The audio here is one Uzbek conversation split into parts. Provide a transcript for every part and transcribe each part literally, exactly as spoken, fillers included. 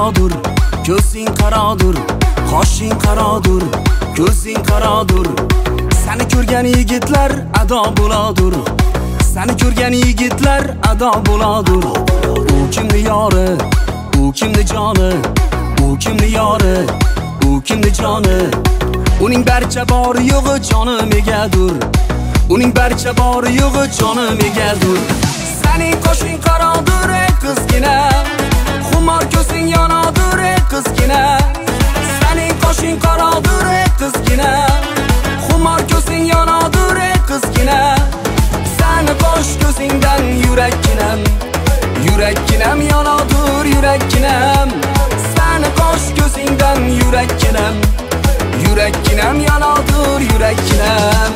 qarodur, ko'zing qarodur, qoshing qarodur, ko'zing qarodur. Seni ko'rgan yigitlar ado bo'ladur, seni ko'rgan yigitlar ado bo'ladur. U kimni yori, u kimni joni, u kimni yori, u kimni joni. Uning barcha bori yo'g'i jonim egadur, uning barcha bori yo'g'i jonim egadur. Sening qoshing qarodur ey qizgina, xumor ko'zing yonadur ey qizgina. Sening qoshing qarodur ey qizgina, xumor ko'zing yonadur ey qizgina. Seni qosh ko'zingdan yurakkinam, yurakkinam yonadur yurakkinam. Seni qosh ko'zingdan yurakkinam, yurakkinam yonadur yurakkinam.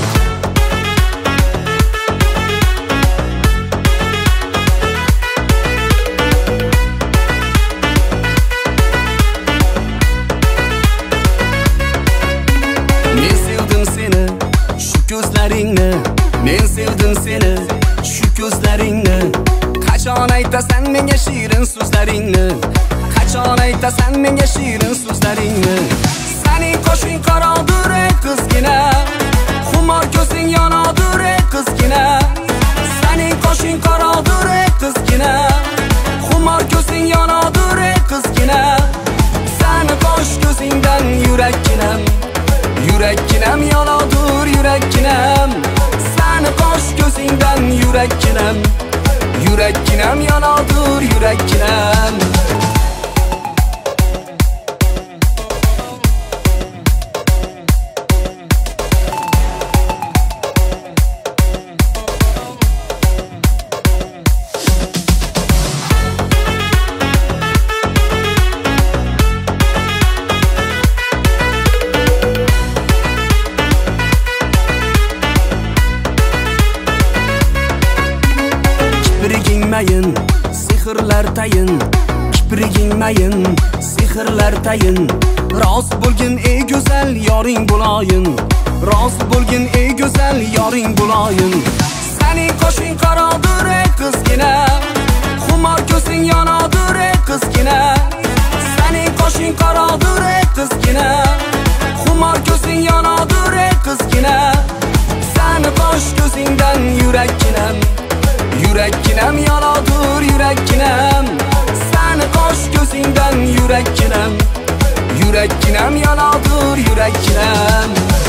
Men sevdim seni, shu ko'zlaringni, men sevdim seni, shu ko'zlaringni. Qachon aytasan menga shirin so'zlaringni, qachon aytasan menga shirin so'zlaringni. Sening qoshing qarodur ey qizgina, xumor ko'zing yonadur ey qizgina. Sening qoshing qarodur ey qizgina, xumor ko'zing yonadur ey qizgina. Seni qosh ko'zingdan yurakkinam, yurakkinam yonadur yurakkinam. Seni qosh ko'zingdan yurakkinam, yurakkinam yonadur yurakkinam. Kiprigingmayin, sehrlar tayin, kiprigingmayin, sehrlar tayin. Rost bo'lgin ey go'zal yoring bo'layin, rost bo'lgin ey go'zal yoring bo'layin. Sening qoshing qarodur ey qizgina, xumor ko'zing yonadur ey qizgina. Sening qoshing qarodur ey qizgina, xumor ko'zing yonadur ey qizgina. Seni qosh ko'zingdan yurakkinam, yurakkinam yonadur yurakkinam. Seni qosh ko'zingdan yurakkinam, yurakkinam yonadur yurakkinam.